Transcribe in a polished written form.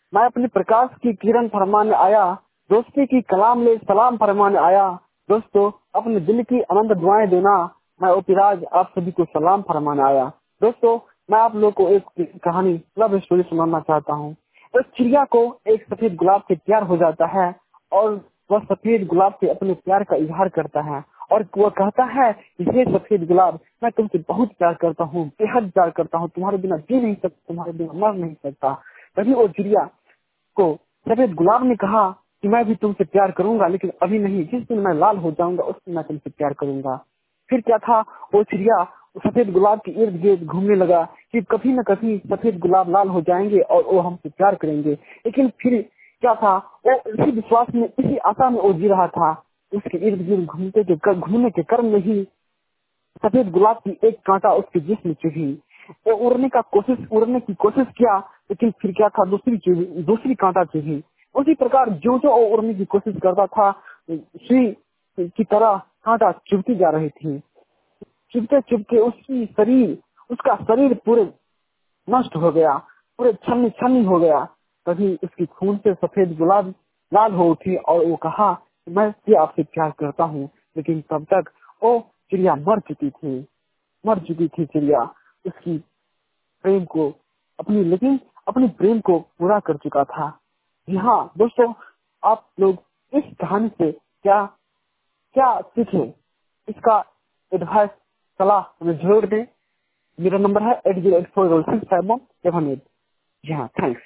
मैं अपने प्रकाश की किरण फरमाने आया, दोस्ती की कलाम ले सलाम फरमाने आया। दोस्तों, अपने दिल की अनंत दुआएं देना, मैं ओपिराज आप सभी को सलाम फरमाने आया। दोस्तों, मैं आप लोगों को एक कहानी लव स्टोरी सुनाना चाहता हूँ। एक चिड़िया को एक सफेद गुलाब से प्यार हो जाता है और वह सफेद गुलाब से अपने प्यार का इजहार करता है और वह कहता है, ये सफेद गुलाब, मैं तुमसे बहुत प्यार करता हूँ, बेहद प्यार करता हूँ, तुम्हारे बिना जी नहीं सकता, तुम्हारे बिना मर नहीं सकता। तभी वो चिड़िया को सफेद गुलाब ने कहा कि मैं भी तुमसे प्यार करूंगा, लेकिन अभी नहीं, जिस दिन मैं लाल हो जाऊंगा उस दिन मैं तुमसे प्यार करूंगा। फिर क्या था, वो चिड़िया सफेद गुलाब के इर्द गिर्द घूमने लगा कि कभी न कभी सफेद गुलाब लाल हो जाएंगे और वो हमसे प्यार करेंगे। लेकिन फिर क्या था, वो इसी विश्वास में, इसी आशा में वो जी रहा था। उसके इर्द गिर्द घूमने के क्रम में ही सफेद गुलाब की एक कांटा उसके जिस्म चुभी। वो उड़ने की कोशिश किया, लेकिन फिर क्या था, दूसरी कांटा चुभी। उसी प्रकार जो जो वो उड़ने की कोशिश करता था, सुई की तरह कांटा चुभती जा रही थी। चुभते चुभते उसका शरीर पूरे नष्ट हो गया, पूरे छन्नी छन्नी हो गया। तभी उसकी खून से सफेद गुलाब लाल हो उठी और वो कहा, मैं भी आपसे प्यार करता हूँ। लेकिन तब तक वो चिड़िया मर चुकी थी चिड़िया उसकी प्रेम को अपनी प्रेम को पूरा कर चुका था। जी हाँ दोस्तों, आप लोग इस कहानी से क्या क्या सीखे, इसका एडवाइस सलाह हमें जरूर दें। मेरा नंबर है 8084065778। जी हाँ, थैंक्स।